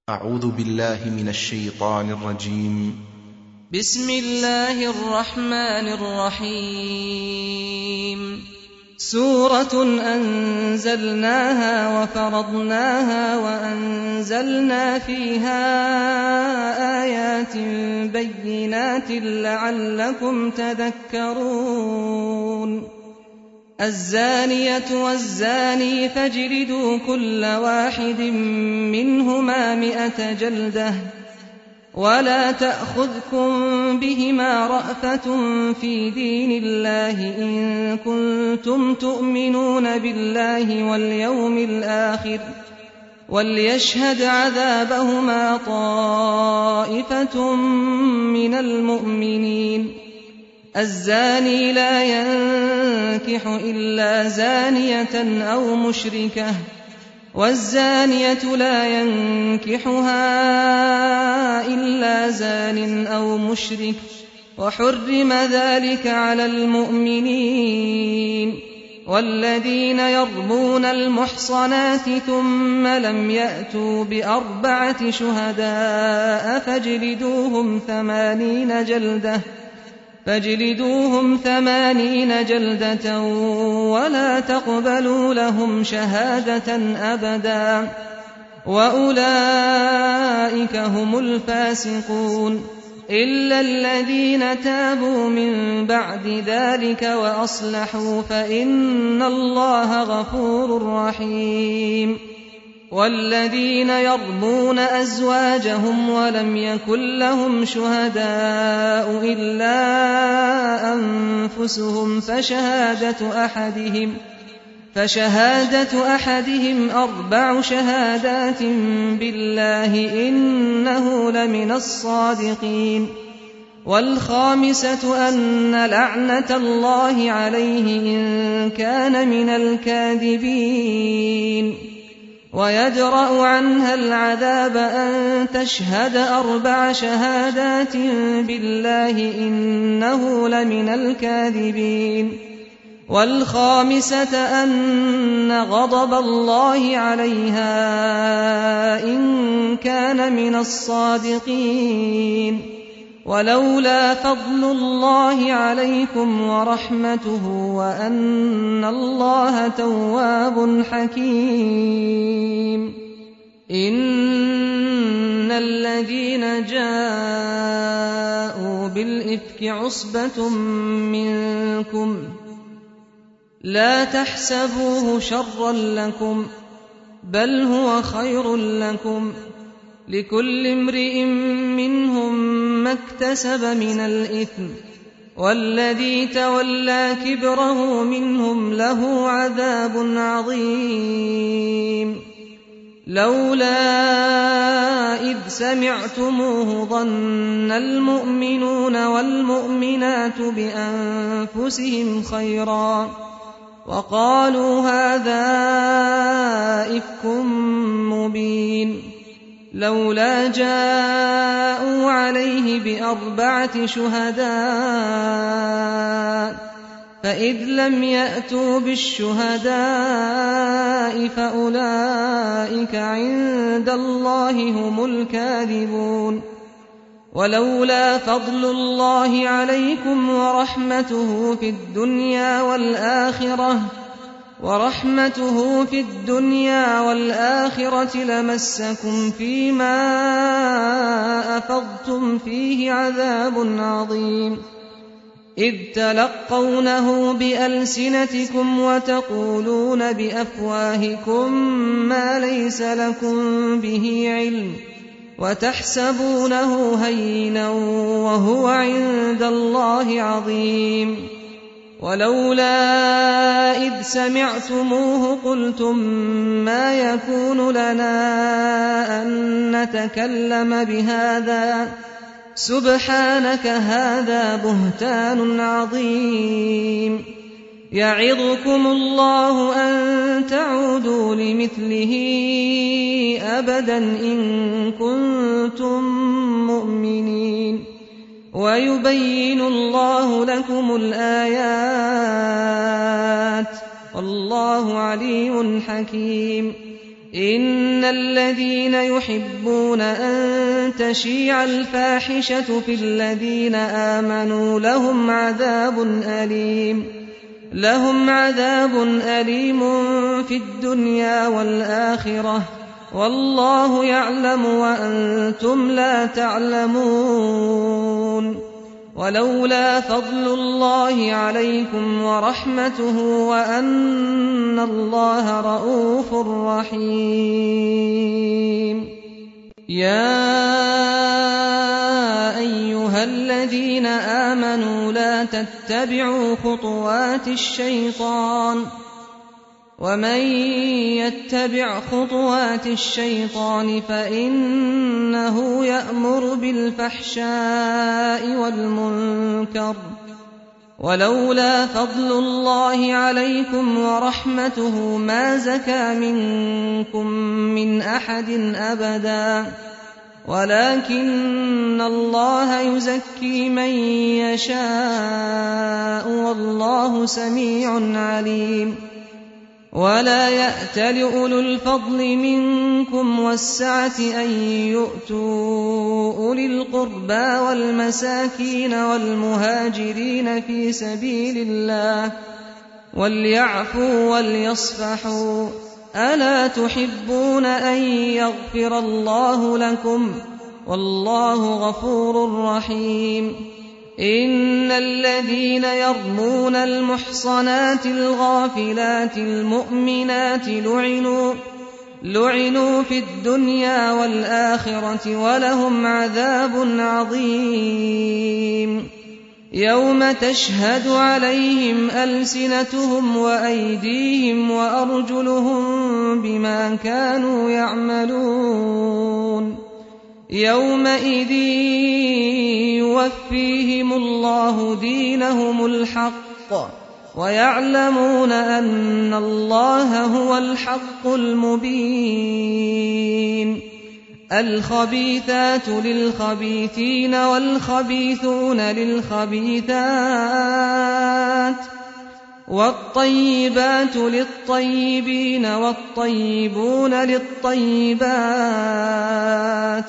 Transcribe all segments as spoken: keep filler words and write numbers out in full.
أعوذ بالله من الشيطان الرجيم. بسم الله الرحمن الرحيم. سورة أنزلناها وفرضناها وأنزلنا فيها آيات بينات لعلكم تذكرون. الزانية والزاني فاجلدوا كل واحد منهما مئة جلدة ولا تأخذكم بهما رأفة في دين الله إن كنتم تؤمنون بالله واليوم الآخر وليشهد عذابهما طائفة من المؤمنين. الزاني لا ينكح إلا زانية أو مشركة والزانية لا ينكحها إلا زان أو مشرك وحرم ذلك على المؤمنين. والذين يرمون المحصنات ثم لم يأتوا بأربعة شهداء فاجلدوهم ثمانين جلدة فاجلدوهم ثمانين جلدة ولا تقبلوا لهم شهادة أبدا وأولئك هم الفاسقون إلا الذين تابوا من بعد ذلك وأصلحوا فإن الله غفور رحيم. والذين يرمون أزواجهم ولم يكن لهم شهداء إلا أنفسهم فشهادة أحدهم فشهادة أحدهم أربع شهادات بالله إنه لمن الصادقين. والخامسة أن لعنة الله عليه إن كان من الكاذبين. ويدرأ عنها العذاب أن تشهد أربع شهادات بالله إنه لمن الكاذبين. والخامسة أن غضب الله عليها إن كان من الصادقين. ولولا فضل الله عليكم ورحمته وأن الله تواب حكيم. إن الذين جاءوا بالإفك عصبة منكم لا تحسبوه شرا لكم بل هو خير لكم لكل امرئ منهم ما اكتسب من الإثم والذي تولى كبره منهم له عذاب عظيم. لولا إذ سمعتموه ظن المؤمنون والمؤمنات بأنفسهم خيرا وقالوا هذا إفك مبين. لولا جاءوا عليه بأربعة شهداء فإذ لم يأتوا بالشهداء فأولئك عند الله هم الكاذبون. ولولا فضل الله عليكم ورحمته في الدنيا والآخرة ورحمته في الدنيا والآخرة لمسكم فيما أفضتم فيه عذاب عظيم إذ تلقونه بألسنتكم وتقولون بأفواهكم ما ليس لكم به علم وتحسبونه هينا وهو عند الله عظيم. ولولا إذ سمعتموه قلتم ما يكون لنا أن نتكلم بهذا سبحانك هذا بهتان عظيم. يعظكم الله أن تعودوا لمثله أبدا إن كنتم مؤمنين ويبين الله لكم الآيات والله عليم حكيم. إن الذين يحبون أن تشيع الفاحشة في الذين آمنوا لهم عذاب أليم لهم عذاب أليم في الدنيا والآخرة والله يعلم وأنتم لا تعلمون ولولا فضل الله عليكم ورحمته وأن الله رءوف رحيم يا أيها الذين آمنوا لا تتبعوا خطوات الشيطان ومن يتبع خطوات الشيطان فإنه يأمر بالفحشاء والمنكر ولولا فضل الله عليكم ورحمته ما زكى منكم من أحد أبدا ولكن الله يزكي من يشاء والله سميع عليم ولا يأتل أولو الفضل منكم والسعة أن يؤتوا أولي القربى والمساكين والمهاجرين في سبيل الله وليعفوا وليصفحوا ألا تحبون أن يغفر الله لكم والله غفور رحيم إن الذين يرمون المحصنات الغافلات المؤمنات لعنوا لعنوا في الدنيا والآخرة ولهم عذاب عظيم يوم تشهد عليهم ألسنتهم وأيديهم وأرجلهم بما كانوا يعملون يومئذ يوفيهم الله دينهم الحق ويعلمون أن الله هو الحق المبين الخبيثات للخبيثين والخبيثون للخبيثات والطيبات للطيبين والطيبون للطيبات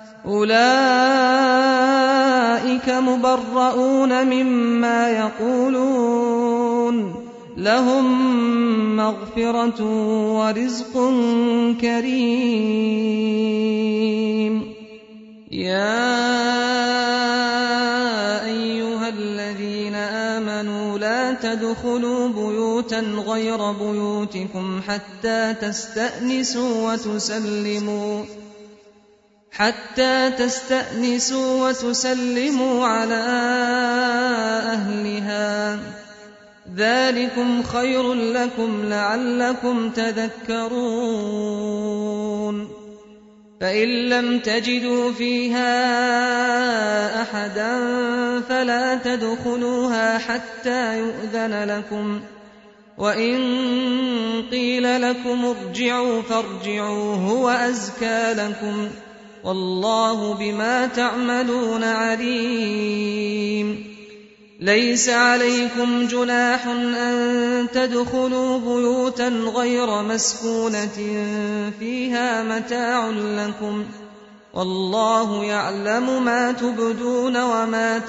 أولئك مبرؤون مما يقولون لهم مغفرة ورزق كريم يا أيها الذين آمنوا لا تدخلوا بيوتا غير بيوتكم حتى تستأنسوا وتسلموا حتى تستأنسوا وتسلموا على أهلها ذلكم خير لكم لعلكم تذكرون فإن لم تجدوا فيها أحدا فلا تدخلوها حتى يؤذن لكم وإن قيل لكم ارجعوا فارجعوا هو أزكى لكم والله بما تعملون عليم ليس عليكم جناح أن تدخلوا بيوتا غير مسكونة فيها متاع لكم والله يعلم ما تبدون وما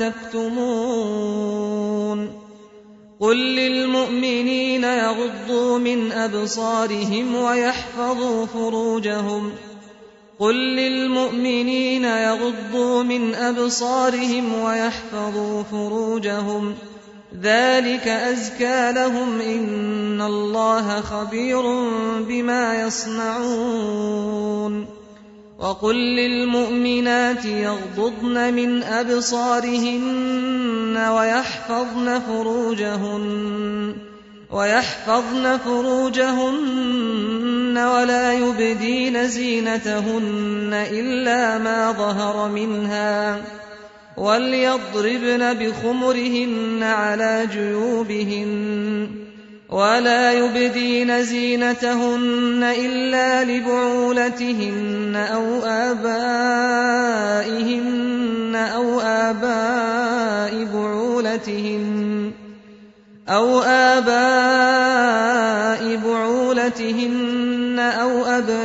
تكتمون قل للمؤمنين يغضوا من أبصارهم ويحفظوا فروجهم قل للمؤمنين يغضوا من أبصارهم ويحفظوا فروجهم ذلك أزكى لهم إن الله خبير بما يصنعون وقل للمؤمنات يغضضن من أبصارهن ويحفظن فروجهن ويحفظن فروجهن ولا يبدين زينتهن إلا ما ظهر منها وليضربن بخمرهن على جيوبهن ولا يبدين زينتهن إلا لبعولتهن أو آبائهن أو آباء بعولتهن أو آباء بعولتهن أو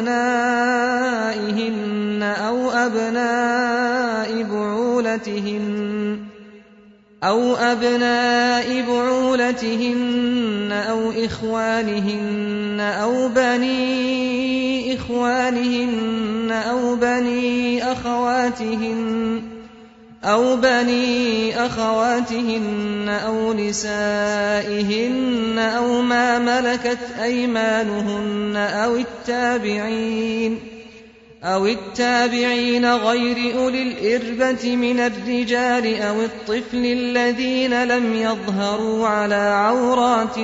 أبنائهن أو أبناء بعولتهن أو أبناء بعولتهن أو إخوانهن أو بني إخوانهن أو بني أخواتهن أو بني أخواتهن أو نسائهن أو ما ملكت أيمانهن أو التابعين أو التابعين غير أولي الإربة من الرجال أو الطفل الذين لم يظهروا على عورات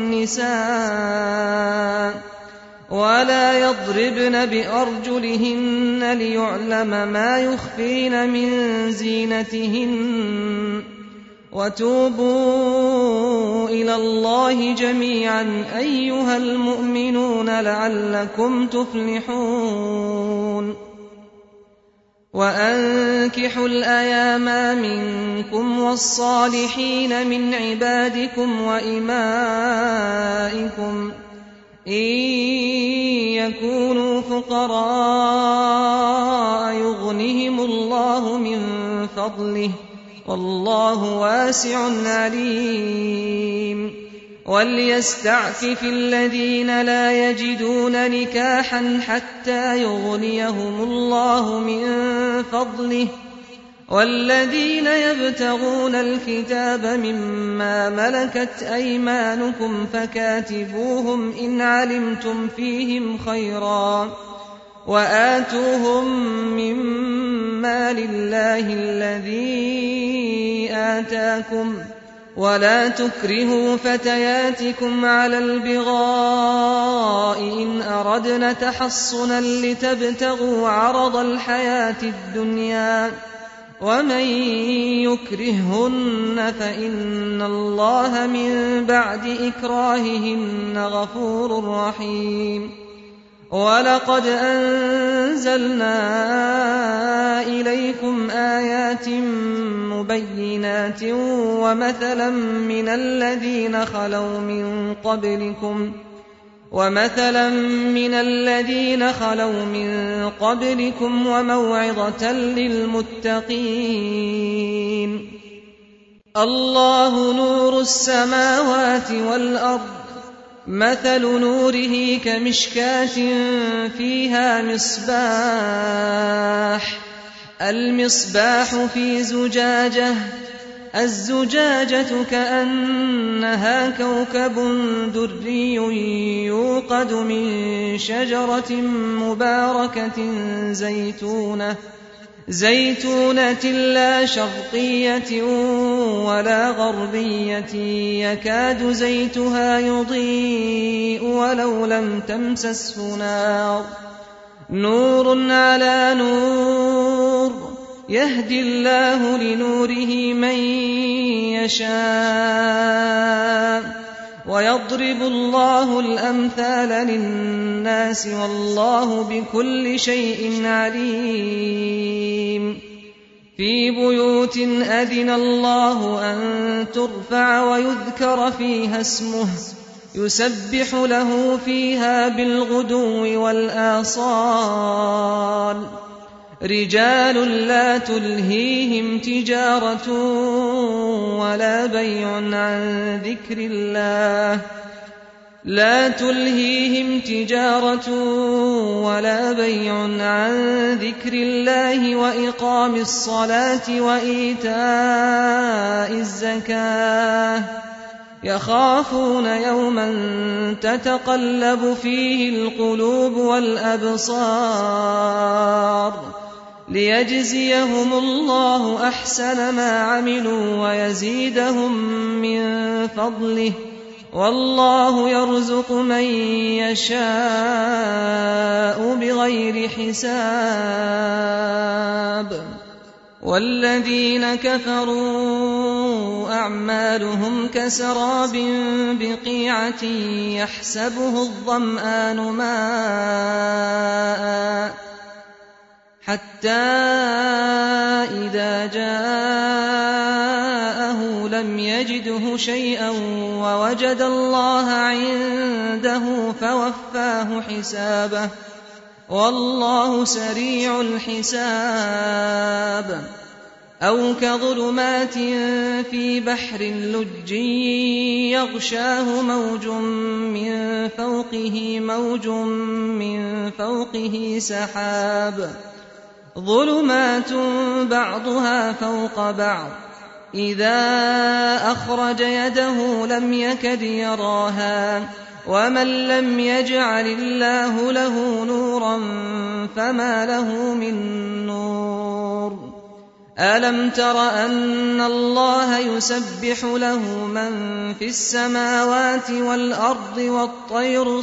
النساء ولا يضربن بأرجلهن ليعلم ما يخفين من زينتهن وتوبوا إلى الله جميعا أيها المؤمنون لعلكم تفلحون وأنكحوا الأيام منكم والصالحين من عبادكم وإمائكم إن يكونوا فقراء يغنهم الله من فضله والله واسع عليم وليستعفف الذين لا يجدون نكاحا حتى يغنيهم الله من فضله والذين يبتغون الكتاب مما ملكت أيمانكم فكاتبوهم إن علمتم فيهم خيرا وآتوهم مما لله الذي آتاكم ولا تكرهوا فتياتكم على البغاء إن أردنا تحصنا لتبتغوا عرض الحياة الدنيا ومن يكرههن فإن الله من بعد إكراههن غفور رحيم ولقد أنزلنا إليكم آيات مبينات ومثلا من الذين خلوا من قبلكم ومثلا من الذين خلوا من قبلكم وموعظة للمتقين الله نور السماوات والأرض مثل نوره كمشكاة فيها مصباح المصباح في زجاجة الزجاجة كأنها كوكب دري يوقد من شجرة مباركة زيتونة زيتونة لا شرقية ولا غربية يكاد زيتها يضيء ولو لم تمسسه نار نور على نور يهدي الله لنوره من يشاء ويضرب الله الأمثال للناس والله بكل شيء عليم في بيوت أذن الله أن ترفع ويذكر فيها اسمه يسبح له فيها بالغدو والآصال رجال لا تلهيهم تجارة ولا بيع عن ذكر الله لا تلهيهم تجارة ولا بيع عن ذكر الله وإقام الصلاة وإيتاء الزكاة يخافون يوما تتقلب فيه القلوب والأبصار ليجزيهم الله أحسن ما عملوا ويزيدهم من فضله والله يرزق من يشاء بغير حساب والذين كفروا أعمالهم كسراب بقيعة يحسبه الظمآن ماء حتى إذا جاءه لم لم يجده شيئا ووجد الله عنده فوفاه حسابه والله سريع الحساب. أو كظلمات في بحر لج يغشاه موج من فوقه موج من فوقه سحاب ظلمات بعضها فوق بعض إذا أخرج يده لم يكد يراها ومن لم يجعل الله له نورا فما له من نور. ألم تر أن الله يسبح له من في السماوات والأرض والطير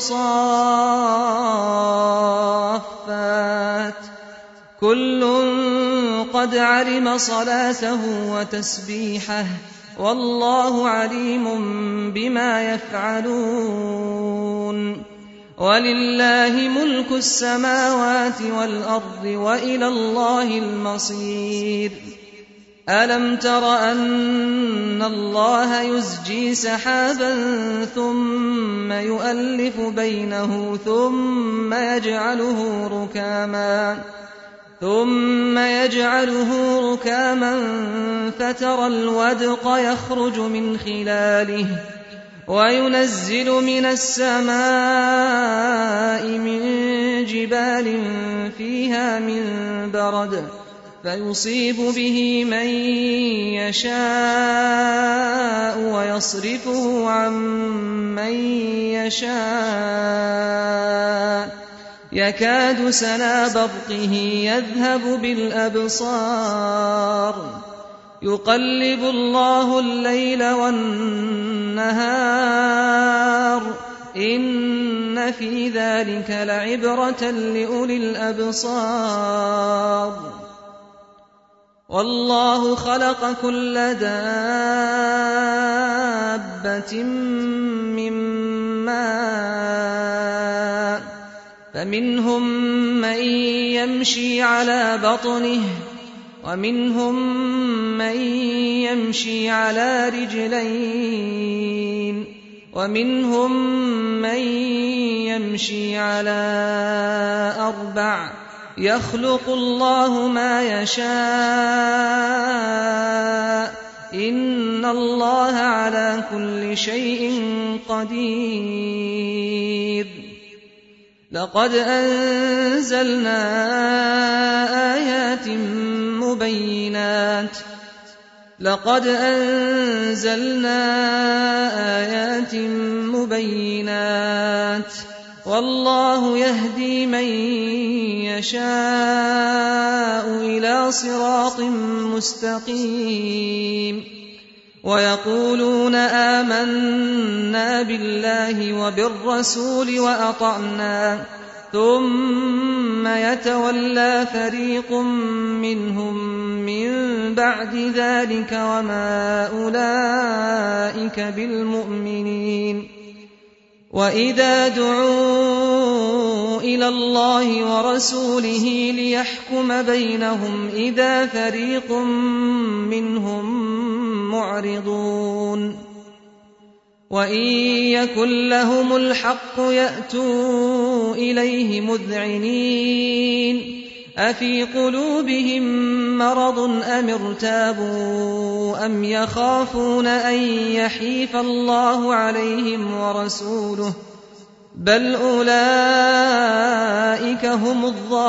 صافات كل قد علم صلاته وتسبيحه والله عليم بما يفعلون. ولله ملك السماوات والأرض وإلى الله المصير. ألم تر أن الله يزجي سحابا ثم يؤلف بينه ثم يجعله ركاما ثم يجعله ركاما فترى الودق يخرج من خلاله وينزل من السماء من جبال فيها من برد فيصيب به من يشاء ويصرفه عن من يشاء يكاد سنا برقه يذهب بالأبصار يقلب الله الليل والنهار إن في ذلك لعبرة لأولي الأبصار. والله خلق كل دابة من ماء فمنهم من يمشي على بطنه ومنهم من يمشي على رجلين ومنهم من يمشي على أربع يخلق الله ما يشاء إن الله على كل شيء قدير. لقد أنزلنا آيات مبينات لقد أنزلنا آيات مبينات والله يهدي من يشاء إلى صراط مستقيم. ويقولون آمنا بالله وبالرسول وأطعنا ثم يتولى فريق منهم من بعد ذلك وما أولئك بالمؤمنين. وإذا دعوا إلى الله ورسوله ليحكم بينهم إذا فريق منهم معرضون. وإن يكن لهم الحق يأتوا إليه مذعنين أفي قلوبهم مرض أم ارتابوا أم يخافون أن يحيف الله عليهم ورسوله بل أولئك هم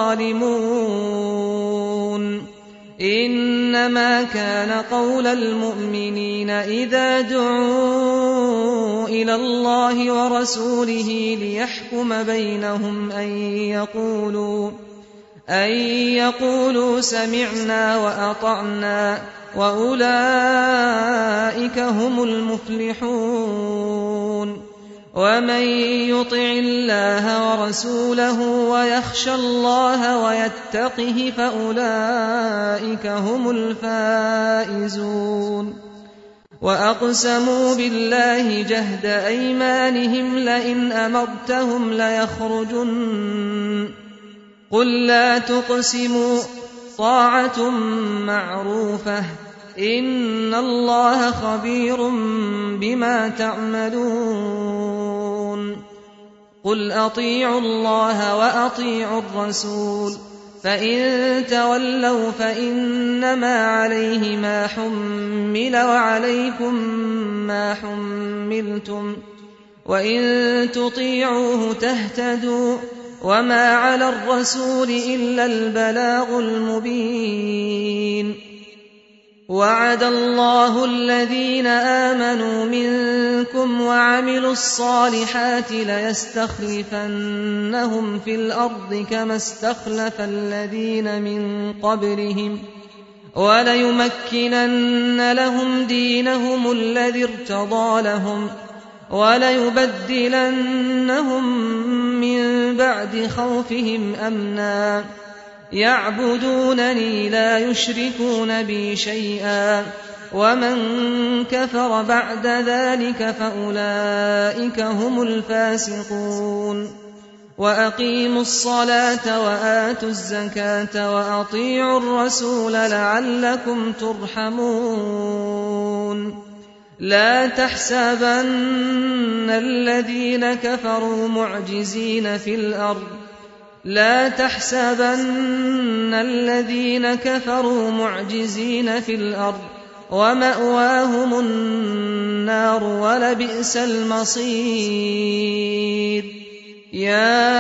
الظالمون. إنما كان قول المؤمنين إذا دعوا إلى الله ورسوله ليحكم بينهم أن يقولوا أن يقولوا سمعنا وأطعنا وأولئك هم المفلحون. ومن يطع الله ورسوله ويخشى الله ويتقه فأولئك هم الفائزون. وأقسموا بالله جهد أيمانهم لئن أمرتهم ليخرجن قل لا تقسموا طاعة معروفة إن الله خبير بما تعملون قل أطيعوا الله وأطيعوا الرسول فإن تولوا فإنما عليه ما حمل وعليكم ما حملتم وإن تطيعوه تهتدوا وما على الرسول إلا البلاغ المبين وعد الله الذين آمنوا منكم وعملوا الصالحات ليستخلفنهم في الأرض كما استخلف الذين من قبلهم وليمكنن لهم دينهم الذي ارتضى لهم وليبدلنهم من بعد خوفهم أمنا يعبدونني لا يشركون بي شيئا ومن كفر بعد ذلك فأولئك هم الفاسقون وأقيموا الصلاة وآتوا الزكاة وأطيعوا الرسول لعلكم ترحمون لا تحسبن الذين كفروا معجزين في الأرض لا تحسبن الذين كفروا معجزين في الأرض ومأواهم النار ولبئس المصير يا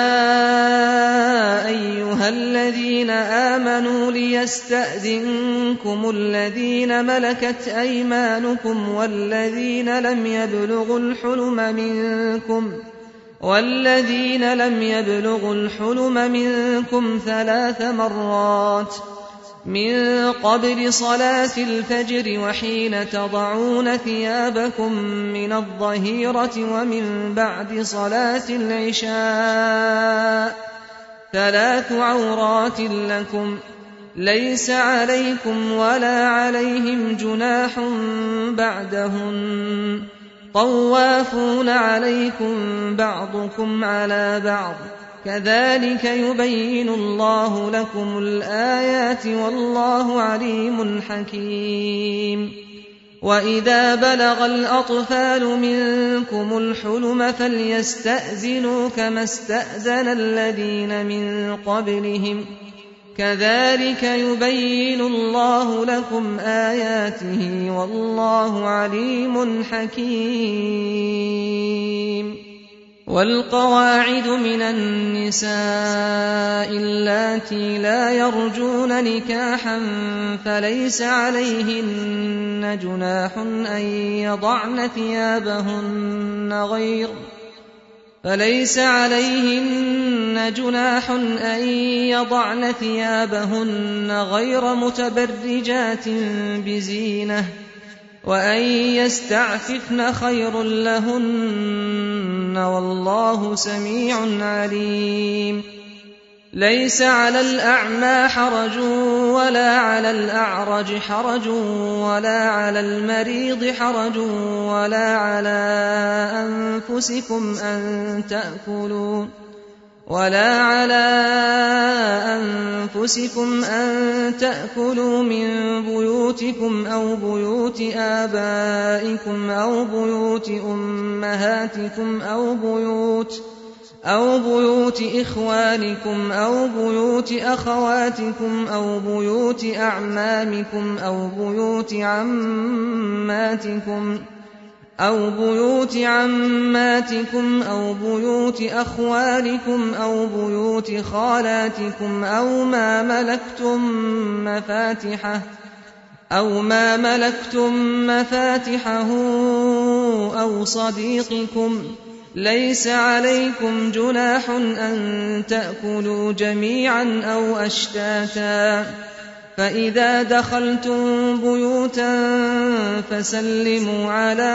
أيها الذين آمنوا ليستأذنكم الذين ملكت أيمانكم والذين لم يبلغوا الحلم منكم والذين لم يبلغوا الحلم منكم ثلاث مرات من قبل صلاة الفجر وحين تضعون ثيابكم من الظهيرة ومن بعد صلاة العشاء ثلاث عورات لكم ليس عليكم ولا عليهم جناح بعدهن طوافون عليكم بعضكم على بعض كذلك يبين الله لكم الآيات والله عليم حكيم وإذا بلغ الأطفال منكم الحلم فليستأذنوا كما استأذن الذين من قبلهم كذلك يبين الله لكم آياته والله عليم حكيم والقواعد من النساء اللاتي لا يرجون نكاحا فليس عليهن جناح أن يضعن ثيابهن غير فليس عليهن جناح أن يضعن ثيابهن غير متبرجات بزينة وأن يستعففن خير لهن والله سميع عليم ليس على الأعمى حرج ولا على الأعرج حرج ولا على المريض حرج ولا على أنفسكم أن تأكلوا ولا على أنفسكم أن تأكلوا من بيوتكم أو بيوت آبائكم أو بيوت أمهاتكم أو بيوت أو بيوت إخوانكم أو بيوت أخواتكم أو بيوت أعمامكم أو بيوت عماتكم أو بيوت عماتكم أو بيوت أخوالكم أو بيوت خالاتكم أو ما ملكتم مفاتحه أو ما ملكتم مفاتحه أو صديقكم ليس عليكم جناح أن تأكلوا جميعا أو أشتاتا فإذا دخلتم بيوتا فسلموا على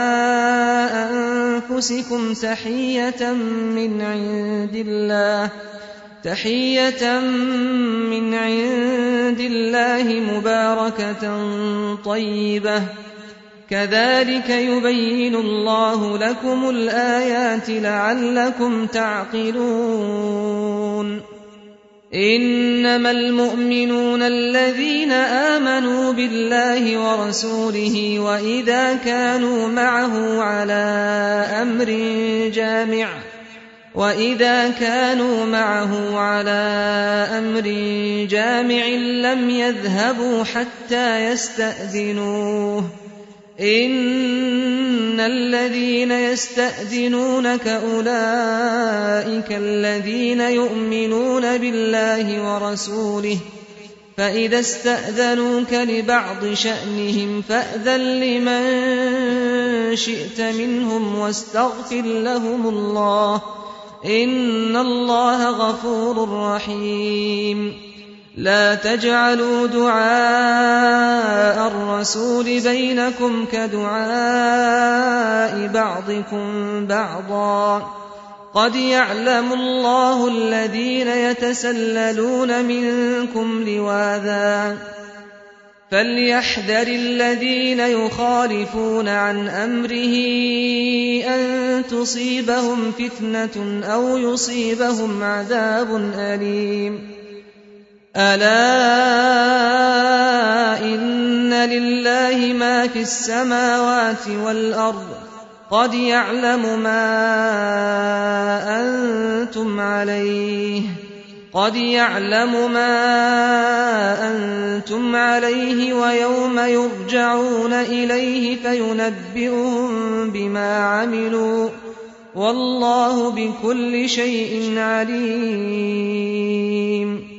أنفسكم تحية من عند الله تحية من عند الله مباركة طيبة كذلك يبين الله لكم الآيات لعلكم تعقلون إنما المؤمنون الذين آمنوا بالله ورسوله وإذا كانوا معه على أمر جامع وإذا كانوا معه على أمر جامع لم يذهبوا حتى يستأذنوه إن الذين يستأذنونك أولئك الذين يؤمنون بالله ورسوله فإذا استأذنوك لبعض شأنهم فأذن لمن شئت منهم واستغفر لهم الله إن الله غفور رحيم لا تجعلوا دعاء الرسول بينكم كدعاء بعضكم بعضا قد يعلم الله الذين يتسللون منكم لواذا فليحذر الذين يخالفون عن أمره أن تصيبهم فتنة أو يصيبهم عذاب أليم ألا إن لله ما في السماوات والأرض قد يعلم ما أنتم عليه قد يعلم ما أنتم عليه ويوم يرجعون إليه فينبئهم بما عملوا والله بكل شيء عليم